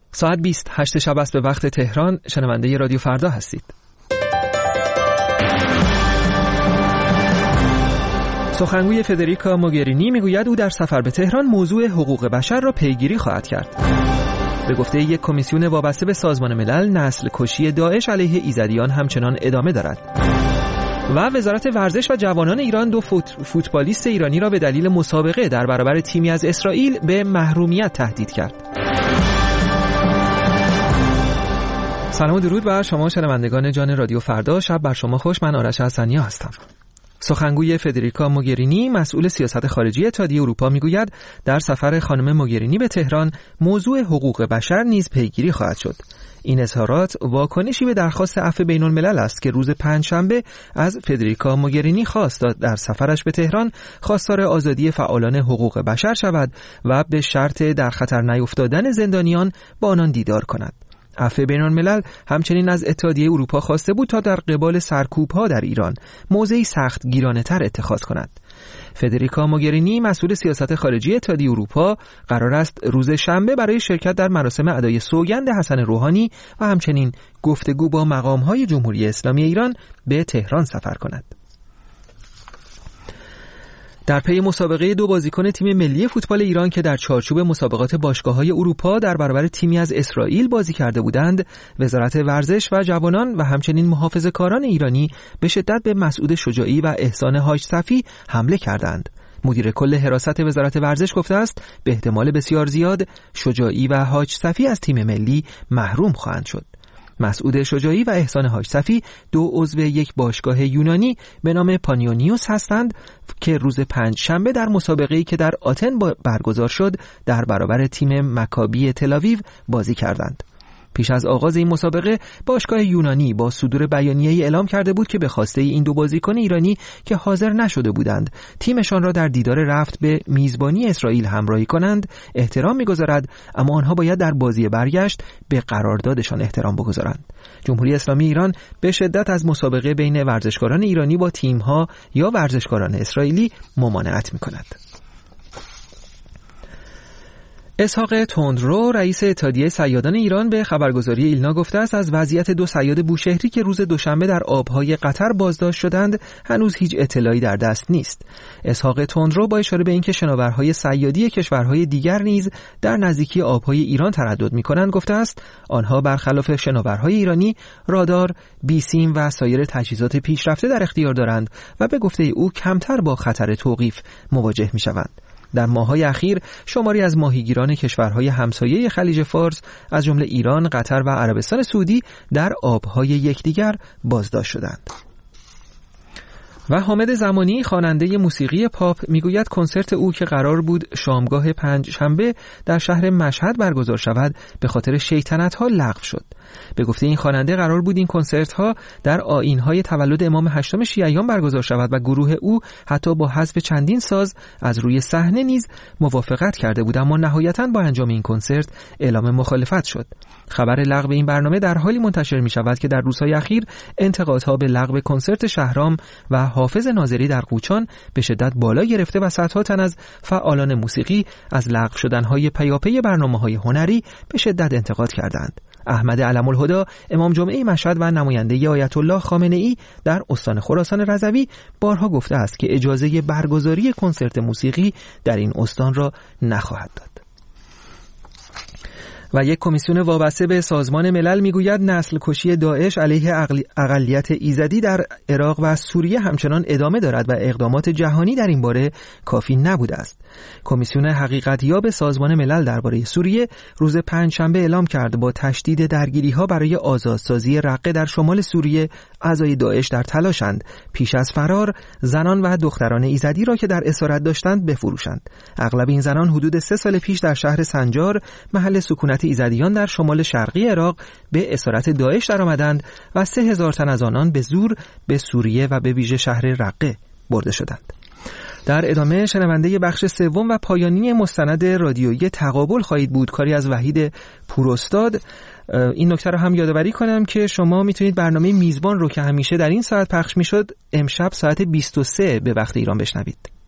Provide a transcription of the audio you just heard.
ساعت 28 شب است به وقت تهران. شنونده رادیو فردا هستید. سخنگوی فدریکا موگرینی میگوید او در سفر به تهران موضوع حقوق بشر را پیگیری خواهد کرد. به گفته یک کمیسیون وابسته به سازمان ملل، نسل کشی داعش علیه ایزدیان همچنان ادامه دارد. و وزارت ورزش و جوانان ایران دو فوتبالیست ایرانی را به دلیل مسابقه در برابر تیمی از اسرائیل به محرومیت تهدید کرد. سلام و درود بر شما شنوندگان جان رادیو فردا. شب بر شما خوش. من آرش حسنیا هستم. سخنگوی فدریکا موگرینی، مسئول سیاست خارجی اتحادیه اروپا، میگوید در سفر خانم موگرینی به تهران موضوع حقوق بشر نیز پیگیری خواهد شد. این اظهارات واکنشی به درخواست عفو بین الملل است که روز پنجشنبه از فدریکا موگرینی خواست تا در سفرش به تهران خواستار آزادی فعالان حقوق بشر شود و به شرط در خطر نیفتادن زندانیان با آنان دیدار کند. عفو بین الملل همچنین از اتحادیه اروپا خواسته بود تا در قبال سرکوب‌ها در ایران موضعی سخت گیرانه‌تر اتخاذ کند. فدریکا موگرینی، مسئول سیاست خارجی اتحادیه اروپا، قرار است روز شنبه برای شرکت در مراسم ادای سوگند حسن روحانی و همچنین گفتگو با مقام‌های جمهوری اسلامی ایران به تهران سفر کند. در پی مسابقه دو بازیکن تیم ملی فوتبال ایران که در چارچوب مسابقات باشگاه‌های اروپا در برابر تیمی از اسرائیل بازی کرده بودند، وزارت ورزش و جوانان و همچنین محافظه‌کاران ایرانی به شدت به مسعود شجاعی و احسان حاج صفی حمله کردند. مدیر کل حراست وزارت ورزش گفته است به احتمال بسیار زیاد شجاعی و حاج صفی از تیم ملی محروم خواهند شد. مسعود شجاعی و احسان حاج صفی دو عضو یک باشگاه یونانی به نام پانیونیوس هستند که روز پنجشنبه در مسابقه‌ای که در آتن برگزار شد در برابر تیم مکابی تل‌آویو بازی کردند. پیش از آغاز این مسابقه باشگاه یونانی با صدور بیانیه‌ای اعلام کرده بود که به خواسته این دو بازیکن ایرانی که حاضر نشده بودند تیمشان را در دیدار رفت به میزبانی اسرائیل همراهی کنند احترام می‌گذارد، اما آنها باید در بازی برگشت به قراردادشان احترام بگذارند. جمهوری اسلامی ایران به شدت از مسابقه بین ورزشکاران ایرانی با تیم‌ها یا ورزشکاران اسرائیلی ممانعت می‌کند. اسحاق تندرو، رئیس اتحادیه صیادان ایران، به خبرگزاری ایلنا گفته است از وضعیت دو صیاد بوشهری که روز دوشنبه در آبهای قطر بازداشت شدند هنوز هیچ اطلاعی در دست نیست. اسحاق تندرو با اشاره به اینکه شناورهای صیادی کشورهای دیگر نیز در نزدیکی آبهای ایران تردد می‌کنند گفته است آنها برخلاف شناورهای ایرانی رادار، بیسیم و سایر تجهیزات پیشرفته در اختیار دارند و به گفته او کمتر با خطر توقیف مواجه می‌شوند. در ماه‌های اخیر شماری از ماهیگیران کشورهای همسایه خلیج فارس از جمله ایران، قطر و عربستان سعودی در آبهای یکدیگر بازداشت شدند. و حامد زمانی، خواننده موسیقی پاپ، میگوید کنسرت او که قرار بود شامگاه پنجشنبه در شهر مشهد برگزار شود به خاطر شیطنت‌ها لغو شد. به گفته این خواننده قرار بود این کنسرت‌ها در آیین‌های تولد امام هشتم شیعیان برگزار شود و گروه او حتی با حذف چندین ساز از روی صحنه نیز موافقت کرده بود، اما نهایتاً با انجام این کنسرت اعلام مخالفت شد. خبر لغو این برنامه در حالی منتشر می‌شود که در روزهای اخیر انتقادها به لغو کنسرت شهرام و حافظ ناظری در قوچان به شدت بالا گرفته و صدها تن از فعالان موسیقی از لغو شدن‌های پیاپی برنامه‌های هنری به شدت انتقاد کردند. احمد علم‌الهدی، امام جمعه مشهد و نماینده آیت الله خامنه‌ای در استان خراسان رضوی بارها گفته است که اجازه برگزاری کنسرت موسیقی در این استان را نخواهد داد. و یک کمیسیون وابسته به سازمان ملل میگوید نسل کشی داعش علیه اقلیت ایزدی در عراق و سوریه همچنان ادامه دارد و اقدامات جهانی در این باره کافی نبوده است. کمیسیون حقیقتیاب سازمان ملل درباره سوریه روز پنجشنبه اعلام کرد با تشدید درگیری‌ها برای آزادسازی رقه در شمال سوریه اعضای داعش در تلاشند پیش از فرار زنان و دختران ایزدی را که در اسارت داشتند بفروشند. اغلب این زنان حدود 3 سال پیش در شهر سنجار، محل سکونت ایزدیان در شمال شرقی عراق، به اسارت داعش درآمدند و 3000 تن از آنان به زور به سوریه و به ویژه شهر رقه برده شدند. در ادامه شنونده بخش سوم و پایانی مستند رادیویی تقابل خواهید بود، کاری از وحید پوراستاد. این نکته رو هم یادآوری کنم که شما میتونید برنامه میزبان رو که همیشه در این ساعت پخش میشد امشب ساعت 23 به وقت ایران بشنوید.